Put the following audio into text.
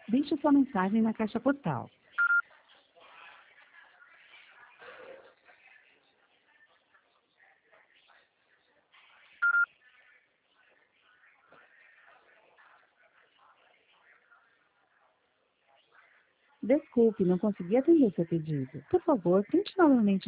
Deixe sua mensagem na caixa postal. Desculpe, não consegui atender seu pedido. Por favor, tente novamente.